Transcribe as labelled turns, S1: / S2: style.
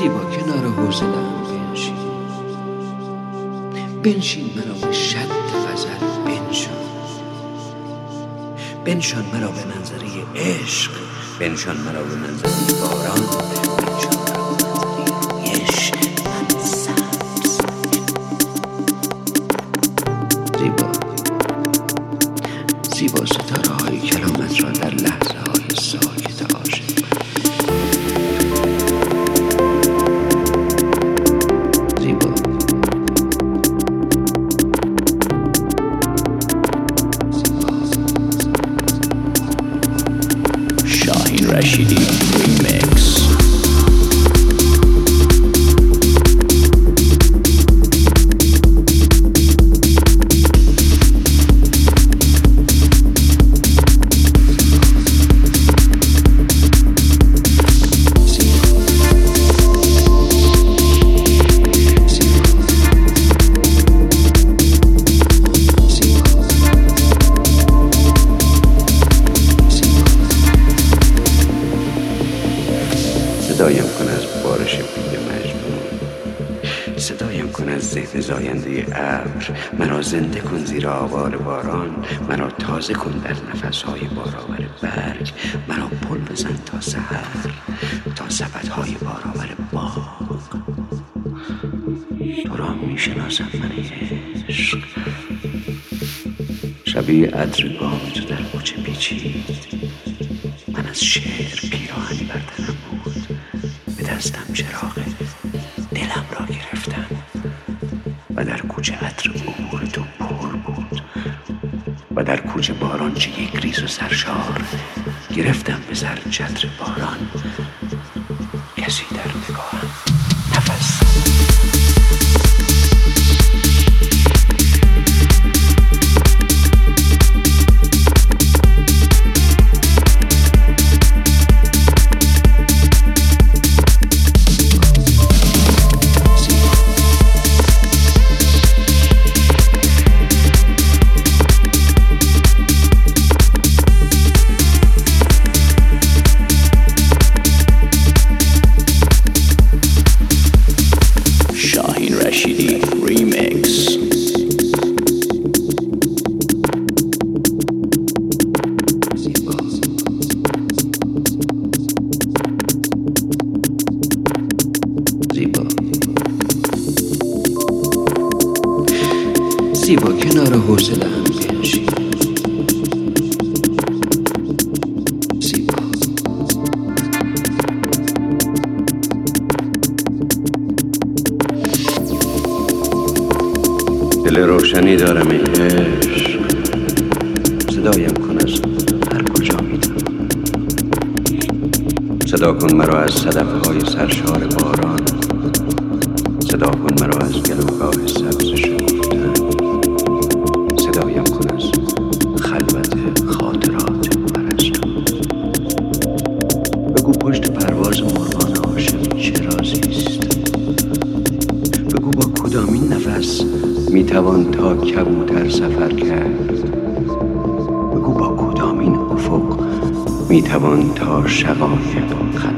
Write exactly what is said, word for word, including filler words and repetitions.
S1: زیبا کنار حوصله‌ام بنشین، بنشین مرا به شد غزل بنشان، بنشان مرا به منظره عشق، بنشان مرا به منظره باران، بنشان مرا به منظره عشق من سبز. زیبا زیبا ستاره های کلامت را در لحظه های ساکت عاشق
S2: رشیدی ریمیکس.
S1: صدایم کن از بارش بید مجنون، صدایم کن از ذهن زاینده ابر، مرا زنده کن زیر آوار باران، مرا تازه کن در نفسهای بارآور برگ، مرا پل بزن تا سحر، تا سبدهای بارآور باغ. تو را می شناسم من عشق، شبیه عطر گام تو در کوچه پیچید، من از شعر پیراهنی بر تنم بود، به دستم چراغ دلم را گرفتم و در کوچه عطر عبور تو پر بود و در کوچه باران چه یک ریز و سرشار، گرفتم به سر چتر باران، کسی در نگاهم نفس
S2: رشیدی ریمیکس.
S1: زیبا زیبا زیبا کنار حوصله‌ام بنشین، زیبا دل روشنی دارم ای عشق، صدایم کن از هر کجا میدم، صدا کن مرا از صدفه های سرشار باران، صدا کن مرا از گلوگاه سبز شکفتن، صدایم کن از خلوت خاطرات پرستو. بگو پشت پرواز مرغان عاشق چه رازیست، بگو با کدامین نفس میتوان تا کبوتر سفر کرد، بگو با کدامین افق میتوان تا شقایق